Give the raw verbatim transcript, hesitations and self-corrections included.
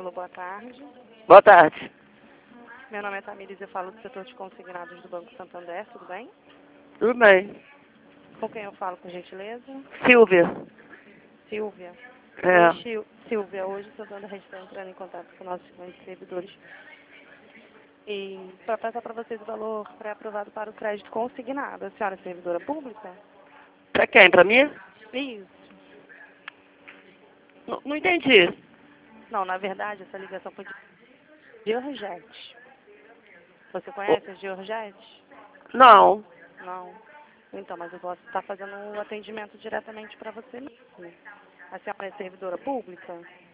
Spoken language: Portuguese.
Alô, boa tarde. Boa tarde. Meu nome é Tamires e eu falo do setor de consignados do Banco Santander, tudo bem? Tudo bem. Com quem eu falo, por gentileza? Silvia. Silvia. É. Oi, Sil- Silvia. Hoje o Santander está entrando em contato com nossos clientes servidores e para passar para vocês o valor pré-aprovado para o crédito consignado. A senhora é servidora pública? Pra quem? Pra mim? Isso. Não, não entendi. Não, na verdade, essa ligação foi de Georgette. Você Ô, conhece a Georgette? não. Não. Então, mas eu posso estar fazendo o atendimento diretamente para você mesmo. A senhora é servidora pública?